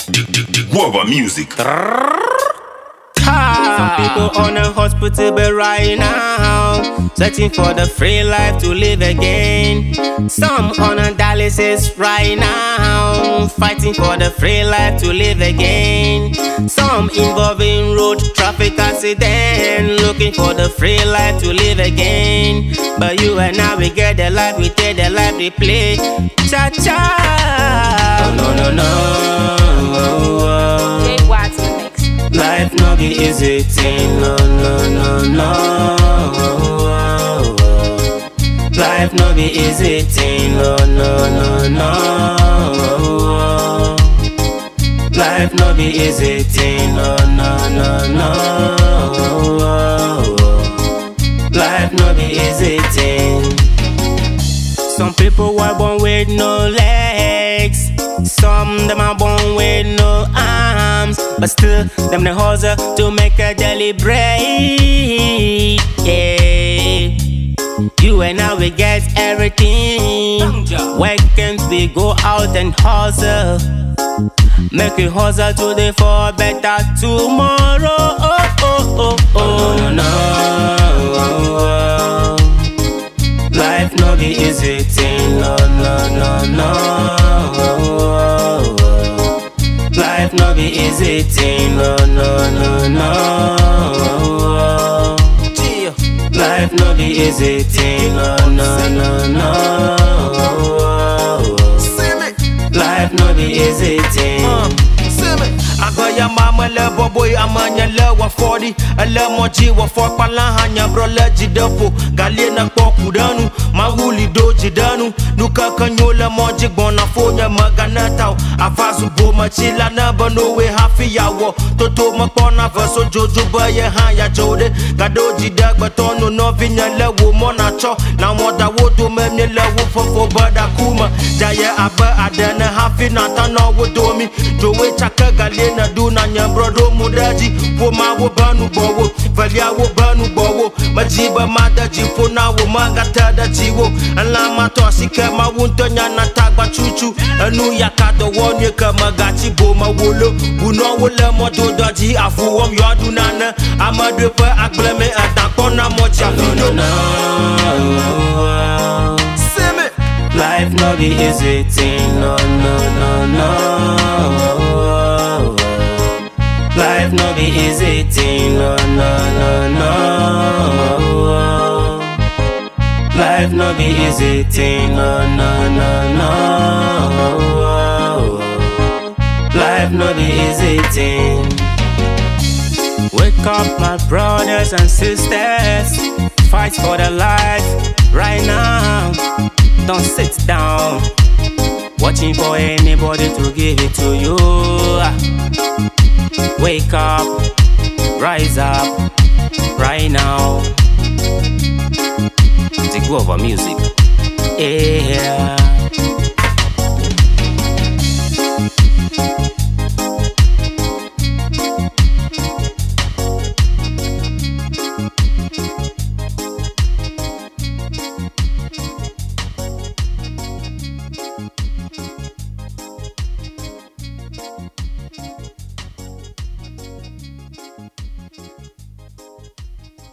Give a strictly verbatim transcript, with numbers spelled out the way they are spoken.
Guava music. Some people on a hospital bed right now, searching for the free life to live again. Some on a dialysis right now, fighting for the free life to live again. Some involved in road traffic accident, looking for the free life to live again. But you and I, we get the life, we take the life, we play. Cha cha. Oh, no no no. Jay Watts in the mix. Life no be easy thing, no, no, no, no. Life no be easy thing, no, no, no, no. Life no be easy thing, no, no, no, no. Life no be easy thing. Some people were born with no legs, some them are born with no arms, but still them the hustle to make a daily bread. Yeah, you and I we get everything. Why can't we go out and hustle? Make it hustle today for better tomorrow. Oh oh oh oh no no. Life no be easy thing, no no no no. Life no be easy thing, no no no no. Life no be easy thing, no no no no. Life no be easy thing. I got your mama love boy, I'm on your love wa forty. I love mochi wa for palahanya bro lejidapo. Galena kokudanu, mahuli doji danu. Nuka kanyola moji bona fonya maganatao. Afasu bo machila naba no we hafi yawo. Toto makona verso jojo baye hanya jode. Gadoji dag batono no vinya lewo monacho. Na moda wodo memye lewo fofo bada kuma. Jaya aba adana hafi natana wodomi. Jowe chaka galena do na nyambrodo mudaji. Woma wo banu bowo, valia wo banu bowo. Majiba madaji fona wo mangata da jiwo. Alama tosi kema wunto nyana tagba chuchu. Anu yakado wonye kama gachi boma wolo. Buno wole modo doji afu wom yodu nana. Amadu pe akbleme atakona mocha no no. Life no be easy thing, no no no no. Life no be easy thing, no no no no. Life no be easy thing, no no no no. Life no be easy thing. Wake up my brothers and sisters, fight for the life right now. Don't sit down, watching for anybody to give it to you. Wake up, rise up, right now. The Guava music. Yeah.